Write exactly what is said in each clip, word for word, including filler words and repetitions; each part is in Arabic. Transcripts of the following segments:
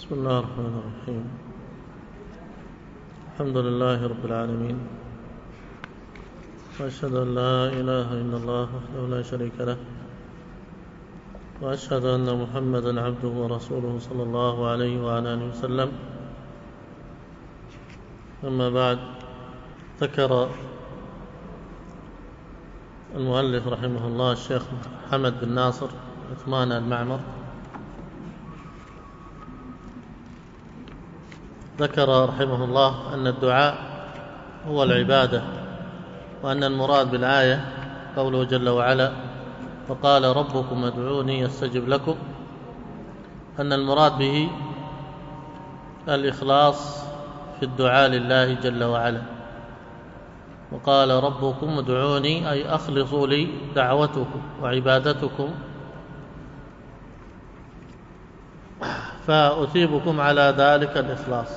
بسم الله الرحمن الرحيم. الحمد لله رب العالمين، وأشهد أن لا إله إلا الله وحده لا شريك له، وأشهد أن محمدا عبده ورسوله صلى الله عليه وعلى آله وسلم. أما بعد، ذكر المؤلف رحمه الله الشيخ محمد بن ناصر عثمان المعمر ذكر رحمه الله أن الدعاء هو العبادة، وأن المراد بالآية قوله جل وعلا وقال ربكم ادعوني استجب لكم، أن المراد به الإخلاص في الدعاء لله جل وعلا. وقال ربكم ادعوني أي أخلصوا لي دعوتكم وعبادتكم فأثيبكم على ذلك الإخلاص.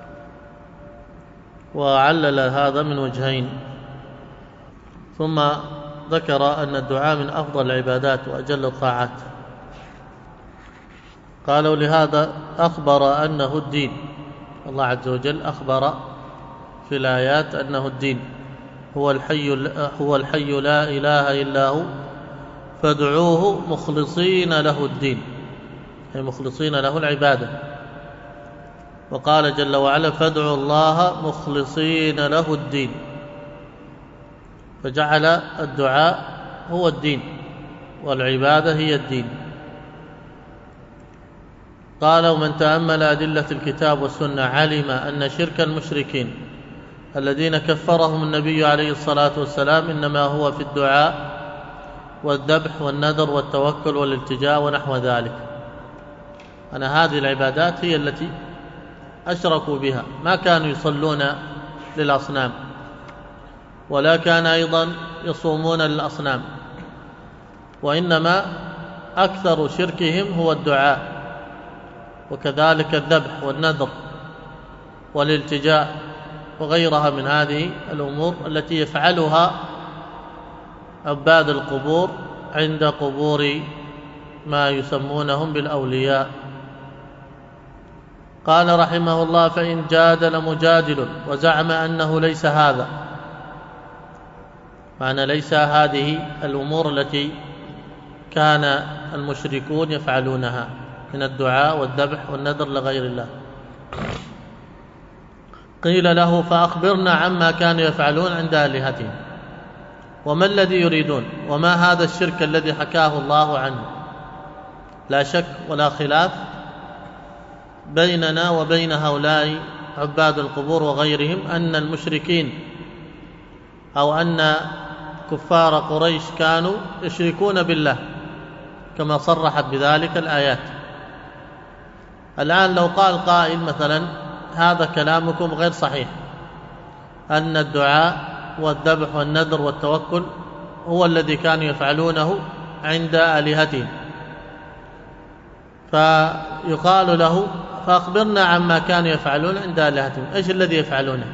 وعلل هذا من وجهين، ثم ذكر أن الدعاء من أفضل العبادات وأجل الطاعات. قالوا لهذا أخبر أنه الدين، الله عز وجل أخبر في الآيات أنه الدين، هو الحي هو الحي لا إله إلا هو فادعوه مخلصين له الدين، أي مخلصين له العبادة. وقال جل وعلا فادعوا الله مخلصين له الدين، فجعل الدعاء هو الدين والعبادة هي الدين. قال ومن تأمل أدلة الكتاب والسنة علم أن شرك المشركين الذين كفرهم النبي عليه الصلاة والسلام إنما هو في الدعاء والذبح والنذر والتوكل والالتجاء ونحو ذلك، أن هذه العبادات هي التي أشركوا بها، ما كانوا يصلون للأصنام ولا كان أيضا يصومون للأصنام، وإنما أكثر شركهم هو الدعاء، وكذلك الذبح والنذر والالتجاء وغيرها من هذه الأمور التي يفعلها عباد القبور عند قبور ما يسمونهم بالأولياء. قال رحمه الله فإن جادل مجادل وزعم أنه ليس هذا، معنى ليس هذه الأمور التي كان المشركون يفعلونها من الدعاء والذبح والنذر لغير الله، قيل له فأخبرنا عما كانوا يفعلون عند آلهتهم، وما الذي يريدون، وما هذا الشرك الذي حكاه الله عنه. لا شك ولا خلاف بيننا وبين هؤلاء عباد القبور وغيرهم أن المشركين أو أن كفار قريش كانوا يشركون بالله كما صرحت بذلك الآيات. الآن لو قال قائل مثلا هذا كلامكم غير صحيح، أن الدعاء والذبح والنذر والتوكل هو الذي كانوا يفعلونه عند آلهتهم، فيقال له فأخبرنا عما كانوا يفعلون عند آلهتهم، إيش الذي يفعلونه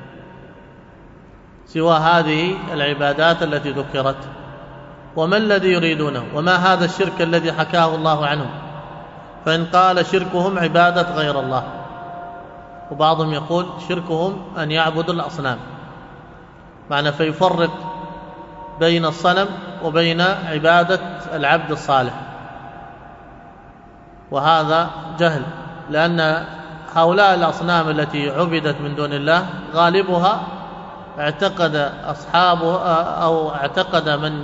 سوى هذه العبادات التي ذكرت، وما الذي يريدونه، وما هذا الشرك الذي حكاه الله عنهم. فإن قال شركهم عبادة غير الله، وبعضهم يقول شركهم أن يعبدوا الأصنام، معنى فيفرق بين الصنم وبين عبادة العبد الصالح، وهذا جهل، لأن هؤلاء الأصنام التي عبدت من دون الله غالبها اعتقد أصحابه أو اعتقد من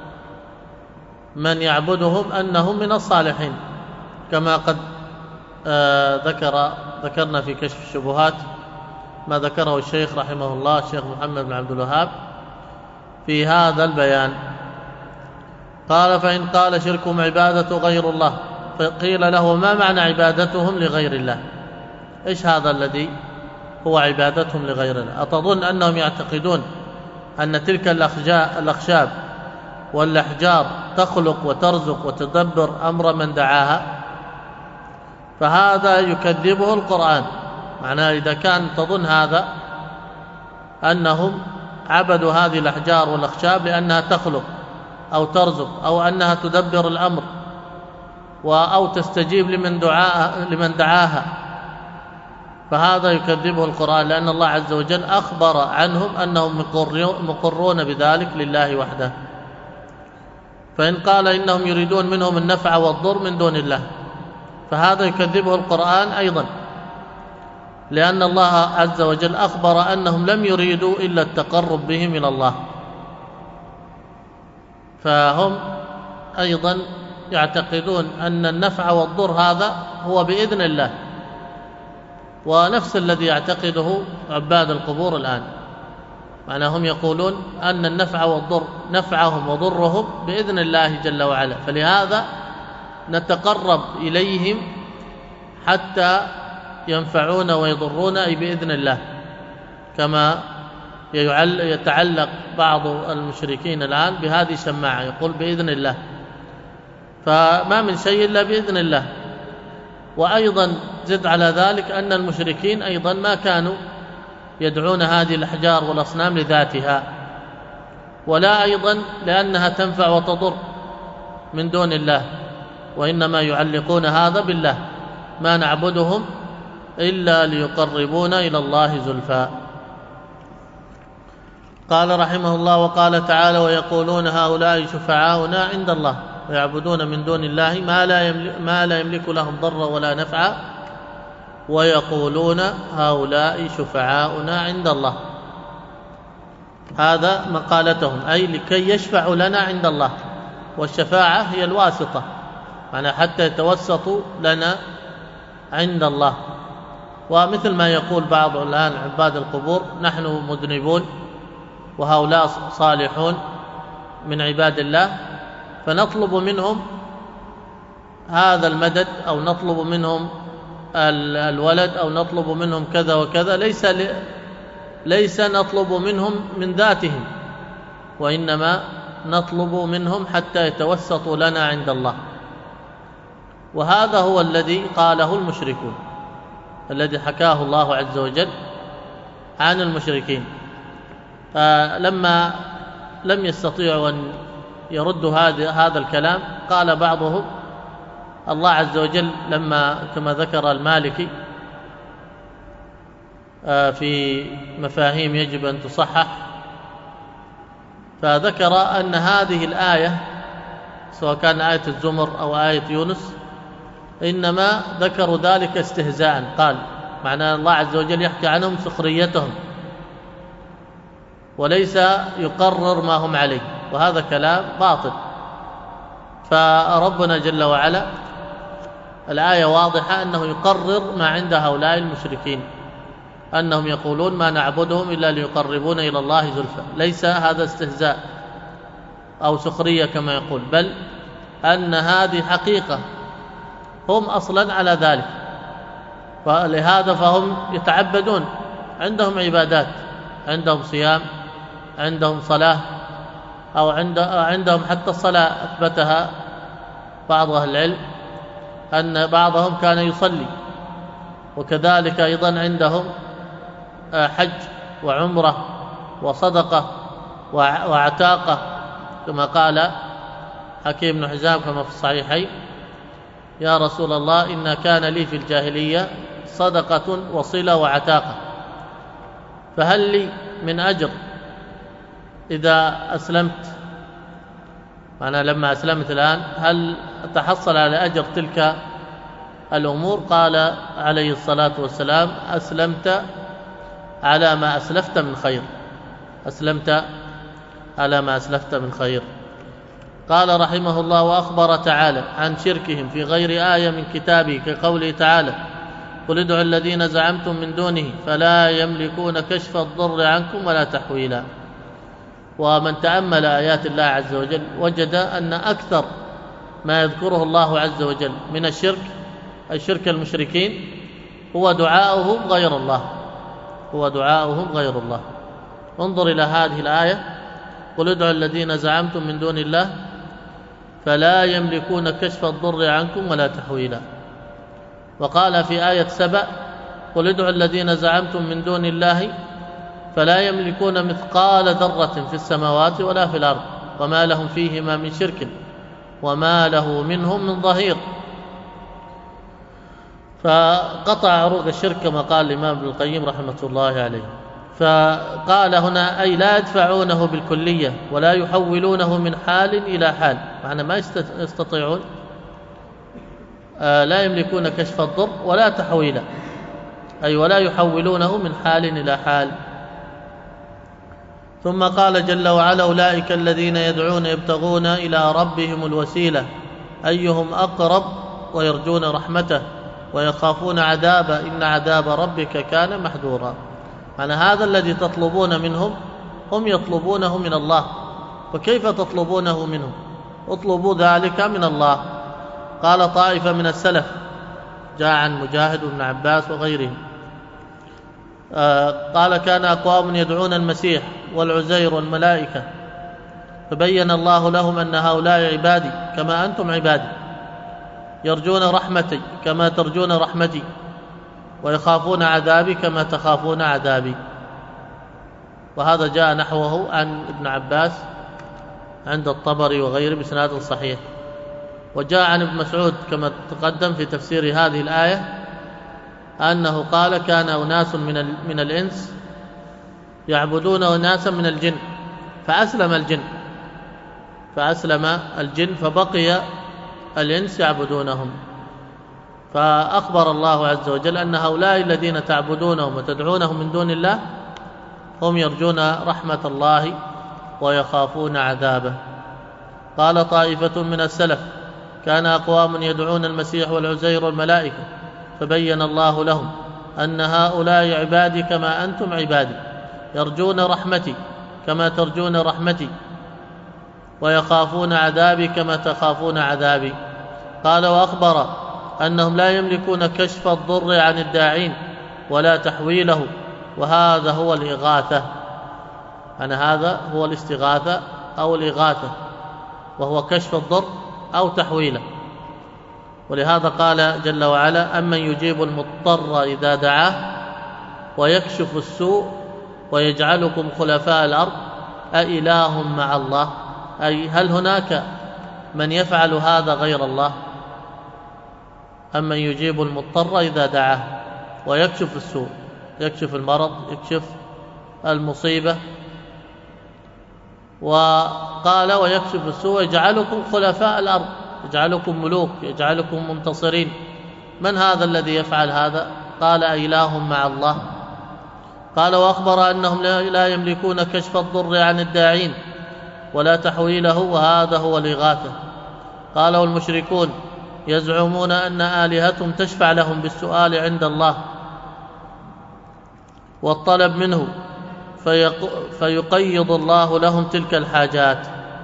من يعبدهم أنهم من الصالحين، كما قد ذكر ذكرنا في كشف الشبهات ما ذكره الشيخ رحمه الله الشيخ محمد بن عبد الوهاب في هذا البيان. قال فإن قال شركهم عبادة غير الله، فقيل له ما معنى عبادتهم لغير الله، إيش هذا الذي هو عبادتهم لغير الله؟ أتظن أنهم يعتقدون أن تلك الأخشاب والأحجار تخلق وترزق وتدبر أمر من دعاها؟ فهذا يكذبه القرآن. معناه إذا كان تظن هذا أنهم عبدوا هذه الأحجار والأخشاب لأنها تخلق أو ترزق أو أنها تدبر الأمر أو تستجيب لمن دعاها, لمن دعاها فهذا يكذبه القرآن، لأن الله عز وجل أخبر عنهم أنهم مقرون بذلك لله وحده. فإن قال إنهم يريدون منهم النفع والضر من دون الله، فهذا يكذبه القرآن أيضا، لأن الله عز وجل أخبر أنهم لم يريدوا إلا التقرب بهم إلى الله، فهم أيضا يعتقدون أن النفع والضر هذا هو بإذن الله، ونفس الذي يعتقده عباد القبور الآن، معناهم يقولون أن النفع والضر نفعهم وضرهم بإذن الله جل وعلا، فلهذا نتقرب إليهم حتى ينفعون ويضرون أي بإذن الله، كما يتعلق بعض المشركين الآن بهذه الشماعة، يقول بإذن الله، فما من شيء إلا بإذن الله. وأيضا زد على ذلك أن المشركين أيضا ما كانوا يدعون هذه الأحجار والأصنام لذاتها، ولا أيضا لأنها تنفع وتضر من دون الله، وإنما يعلقون هذا بالله، ما نعبدهم إلا ليقربونا إلى الله زلفى. قال رحمه الله: وقال تعالى: ويقولون هؤلاء شفعاؤنا عند الله، ويعبدون من دون الله ما لا يملك, ما لا يملك لهم ضرا ولا نفعا، ويقولون هؤلاء شفعاؤنا عند الله. هذا مقالتهم، أي لكي يشفعوا لنا عند الله، والشفاعة هي الواسطة، يعني حتى يتوسطوا لنا عند الله. ومثل ما يقول بعض الآن عباد القبور: نحن مذنبون وهؤلاء صالحون من عباد الله، فنطلب منهم هذا المدد، أو نطلب منهم الولد، أو نطلب منهم كذا وكذا، ليس ليس نطلب منهم من ذاتهم، وإنما نطلب منهم حتى يتوسطوا لنا عند الله. وهذا هو الذي قاله المشركون، الذي حكاه الله عز وجل عن المشركين. فلما لم يستطيعوا أن يردوا هذا الكلام، قال بعضهم: الله عز وجل لما كما ذكر المالكي في مفاهيم يجب أن تصحح، فذكر أن هذه الآية سواء كان آية الزمر أو آية يونس إنما ذكروا ذلك استهزاء، قال معنى الله عز وجل يحكي عنهم سخريتهم وليس يقرر ما هم عليه، وهذا كلام باطل. فربنا جل وعلا الآية واضحة أنه يقرر ما عند هؤلاء المشركين، أنهم يقولون ما نعبدهم إلا ليقربون إلى الله زلفى، ليس هذا استهزاء أو سخرية كما يقول، بل أن هذه حقيقة، هم أصلا على ذلك، ولهذا فهم يتعبدون، عندهم عبادات، عندهم صيام، عندهم صلاة، أو عندهم حتى الصلاة أثبتها بعض أهل العلم أن بعضهم كان يصلي، وكذلك أيضا عندهم حج وعمرة وصدقة وعتاقة، كما قال حكيم بن حزام كما في الصحيحين: يا رسول الله إن كان لي في الجاهلية صدقة وصلة وعتاقة، فهل لي من أجر إذا أسلمت؟ أنا لما أسلمت الآن هل أتحصل على أجر تلك الأمور؟ قال عليه الصلاة والسلام: أسلمت على ما أسلفت من خير، أسلمت على ما أسلفت من خير. قال رحمه الله: وأخبر تعالى عن شركهم في غير آية من كتابه كقوله تعالى: قل ادعوا الذين زعمتم من دونه فلا يملكون كشف الضر عنكم ولا تحويلا. ومن تأمل آيات الله عز وجل وجد أن أكثر ما يذكره الله عز وجل من الشرك، أي شرك المشركين، هو دعاؤهم غير الله، هو دعاؤهم غير الله. انظر إلى هذه الآية: قل ادعوا الذين زعمتم من دون الله فلا يملكون كشف الضر عنكم ولا تحويلا. وقال في آية سبأ: قل ادعوا الذين زعمتم من دون الله فلا يملكون مثقال ذرة في السماوات ولا في الأرض وما لهم فيهما من شرك وما له منهم من ظهير. فقطع عروق الشرك كما قال الإمام ابن القيم رحمة الله عليه. فقال هنا أي لا يدفعونه بالكلية ولا يحولونه من حال إلى حال، معنى ما يستطيعون، لا يملكون كشف الضر ولا تحويله، أي ولا يحولونه من حال إلى حال. ثم قال جل وعلا أولئك الذين يدعون يبتغون إلى ربهم الوسيلة أيهم أقرب ويرجون رحمته ويخافون عذابه إن عذاب ربك كان محذورا. معنى هذا الذي تطلبون منهم هم يطلبونه من الله، فكيف تطلبونه منهم؟ اطلبوا ذلك من الله. قال طائفة من السلف جاء عن مجاهد وابن عباس وغيرهم، آه قال كان أقوام يدعون المسيح والعزير والملائكة فبين الله لهم أن هؤلاء عبادي كما أنتم عبادي، يرجون رحمتي كما ترجون رحمتي ويخافون عذابي كما تخافون عذابي. وهذا جاء نحوه عن ابن عباس عند الطبري وغيره بسناد صحيح. وجاء عن ابن مسعود كما تقدم في تفسير هذه الآية أنه قال كان أناس من من الإنس يعبدون أناسا من الجن فأسلم الجن فأسلم الجن فبقي الإنس يعبدونهم. فأخبر الله عز وجل أن هؤلاء الذين تعبدونهم وتدعونهم من دون الله هم يرجون رحمة الله ويخافون عذابه. قال طائفة من السلف كان أقوام يدعون المسيح والعزير والملائكة فبين الله لهم أن هؤلاء عبادي كما أنتم عبادي، يرجون رحمتي كما ترجون رحمتي ويخافون عذابي كما تخافون عذابي. قال وأخبر أنهم لا يملكون كشف الضر عن الداعين ولا تحويله، وهذا هو الإغاثة. أنا هذا هو الاستغاثة أو الإغاثة، وهو كشف الضر أو تحويله. ولهذا قال جل وعلا أمن يجيب المضطر إذا دعاه ويكشف السوء ويجعلكم خلفاء الأرض أإله مع الله، أي هل هناك من يفعل هذا غير الله؟ أمن يجيب المضطر إذا دعاه ويكشف السوء، يكشف المرض، يكشف المصيبة. وقال ويكشف السوء يجعلكم خلفاء الأرض، يجعلكم ملوك، يجعلكم منتصرين. من هذا الذي يفعل هذا؟ قال أإله مع الله. قال وأخبر أنهم لا يملكون كشف الضر عن الداعين ولا تحويله، وهذا هو الإغاثة. قال والمشركون يزعمون أن آلهتهم تشفع لهم بالسؤال عند الله والطلب منه فيقيض الله لهم تلك الحاجات.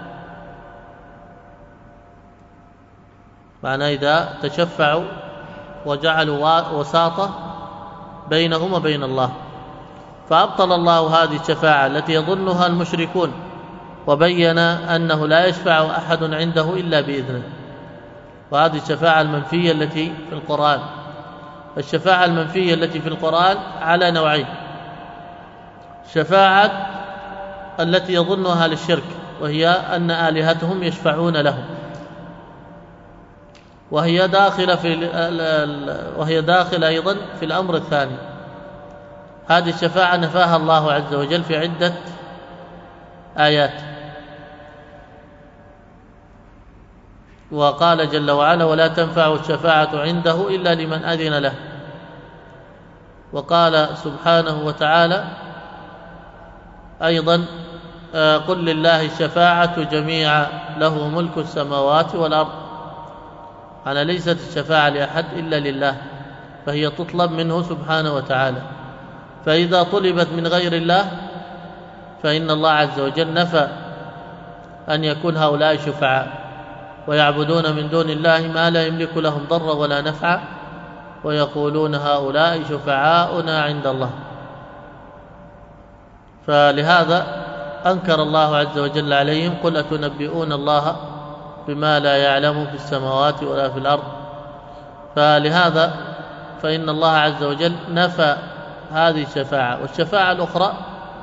معنى إذا تشفعوا وجعلوا وساطة بينهم وبين الله، فأبطل الله هذه الشفاعة التي يظنها المشركون وبين أنه لا يشفع أحد عنده إلا بإذنه. وهذه الشفاعة المنفية التي في القرآن، الشفاعة المنفية التي في القرآن على نوعين: شفاعة التي يظنها للشرك وهي أن آلهتهم يشفعون لهم، وهي داخلة في وهي داخلة أيضا في الأمر الثاني. هذه الشفاعة نفاها الله عز وجل في عدة آيات، وقال جل وعلا ولا تنفع الشفاعة عنده إلا لمن أذن له. وقال سبحانه وتعالى أيضا قل لله الشفاعة جميعا له ملك السماوات والأرض. أنا ليست الشفاعة لأحد إلا لله، فهي تطلب منه سبحانه وتعالى. فإذا طلبت من غير الله فإن الله عز وجل نفى أن يكون هؤلاء شفعاء، ويعبدون من دون الله ما لا يملك لهم ضرا ولا نفعا ويقولون هؤلاء شفعاؤنا عند الله. فلهذا أنكر الله عز وجل عليهم قل أتنبئون الله بما لا يعلم في السماوات ولا في الأرض. فلهذا فإن الله عز وجل نفى هذه الشفاعة. والشفاعة الأخرى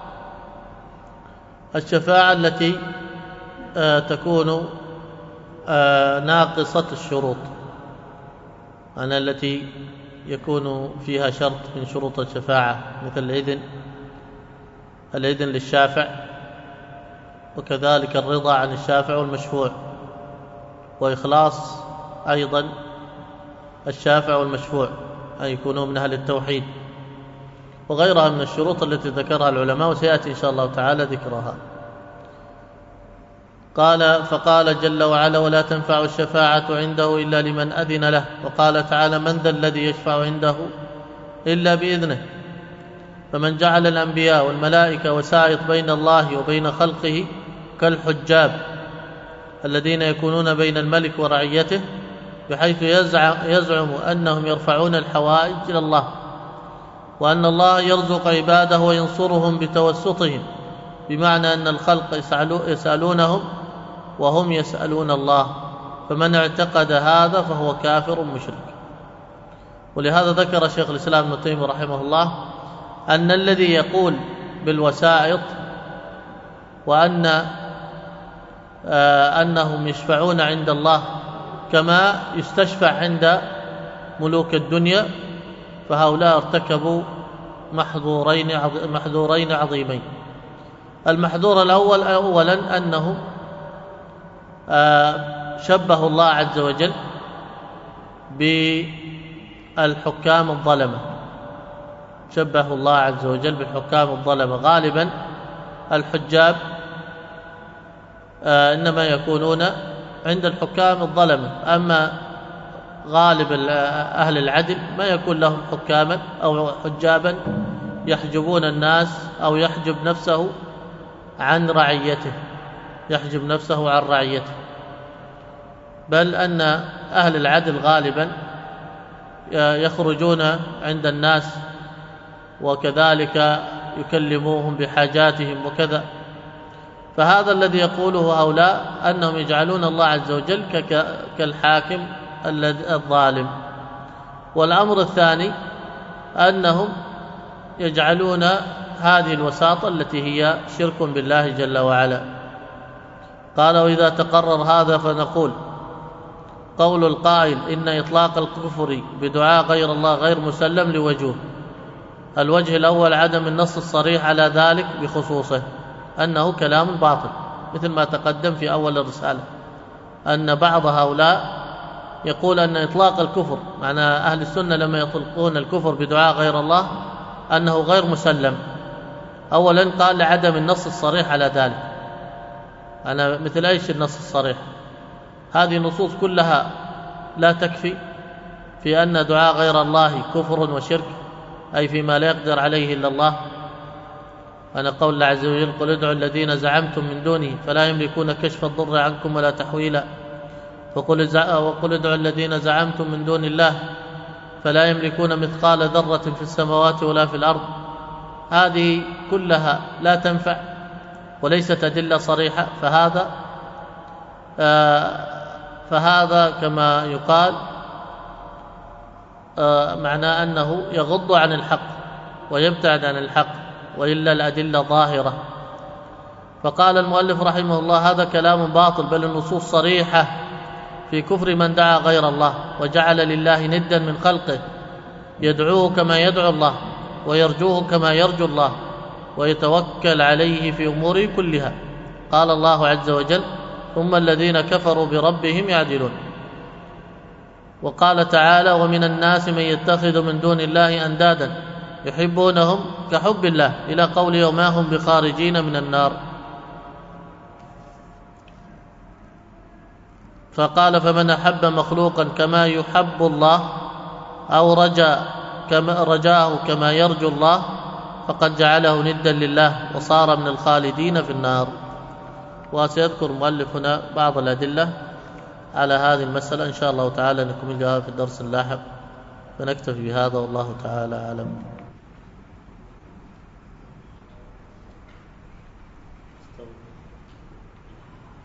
الشفاعة التي تكون ناقصة الشروط، أنا التي يكون فيها شرط من شروط الشفاعة مثل الإذن الإذن للشافع، وكذلك الرضا عن الشافع والمشفوع، وإخلاص أيضا الشافع والمشفوع أن يكونوا من أهل التوحيد، وغيرها من الشروط التي ذكرها العلماء، وسيأتي إن شاء الله تعالى ذكرها. قال فقال جل وعلا ولا تنفع الشفاعة عنده إلا لمن أذن له. وقال تعالى من ذا الذي يشفع عنده إلا بإذنه. فمن جعل الأنبياء والملائكة وسائط بين الله وبين خلقه كالحجاب الذين يكونون بين الملك ورعيته، بحيث يزعم أنهم يرفعون الحوائج إلى الله، وأن الله يرزق عباده وينصرهم بتوسطهم، بمعنى أن الخلق يسألونهم وهم يسألون الله. فمن اعتقد هذا فهو كافر مشرك. ولهذا ذكر شيخ الإسلام ابن تيمية رحمه الله أن الذي يقول بالوسائط وأن آه أنهم يشفعون عند الله كما يستشفع عند ملوك الدنيا، فهؤلاء ارتكبوا محظورين محظورين عظيمين. المحظور الأول أولا أنهم شبهوا الله عز وجل بالحكام الظلمة، شبهوا الله عز وجل بالحكام الظلمة. غالبا الحجاب إنما يكونون عند الحكام الظلمة، أما غالب أهل العدل ما يكون لهم حكاما أو حجابا يحجبون الناس أو يحجب نفسه عن رعيته يحجب نفسه عن رعيته بل أن أهل العدل غالبا يخرجون عند الناس وكذلك يكلموهم بحاجاتهم وكذا. فهذا الذي يقوله هؤلاء أنهم يجعلون الله عز وجل كالحاكم الظالم. والأمر الثاني أنهم يجعلون هذه الوساطة التي هي شرك بالله جل وعلا. قال وإذا تقرر هذا فنقول قول القائل إن إطلاق الكفر بدعاء غير الله غير مسلم لوجوه. الوجه الأول عدم النص الصريح على ذلك بخصوصه، أنه كلام باطل، مثل ما تقدم في أول الرسالة أن بعض هؤلاء يقول أن إطلاق الكفر، معنى أهل السنة لما يطلقون الكفر بدعاء غير الله أنه غير مسلم. أولا قال لعدم النص الصريح على ذلك. أنا مثل أيش النص الصريح؟ هذه النصوص كلها لا تكفي في أن دعاء غير الله كفر وشرك، أي فيما لا يقدر عليه إلا الله. أنا قول الله عز وجل قل ادعوا الذين زعمتم من دونه فلا يملكون كشف الضر عنكم ولا تحويلا، وقل ادعوا الذين زعمتم من دون الله فلا يملكون مثقال ذرة في السماوات ولا في الأرض. هذه كلها لا تنفع وليست أدلة صريحة. فهذا آه فهذا كما يقال آه معناه أنه يغض عن الحق ويبتعد عن الحق، وإلا الأدلة ظاهرة. فقال المؤلف رحمه الله هذا كلام باطل، بل النصوص صريحة في كفر من دعا غير الله وجعل لله ندا من خلقه، يدعوه كما يدعو الله ويرجوه كما يرجو الله ويتوكل عليه في أموره كلها. قال الله عز وجل ثم الذين كفروا بربهم يعدلون. وقال تعالى ومن الناس من يتخذ من دون الله أندادا يحبونهم كحب الله، إلى قوله وما هم بخارجين من النار. فقال فمن أحب مخلوقا كما يحب الله أو رجا كما رجاه كما يرجو الله فقد جعله ندا لله وصار من الخالدين في النار. وسيذكر المؤلف هنا بعض الأدلة على هذه المسألة إن شاء الله تعالى نكملها في الدرس اللاحق، فنكتفي بهذا والله تعالى أعلم.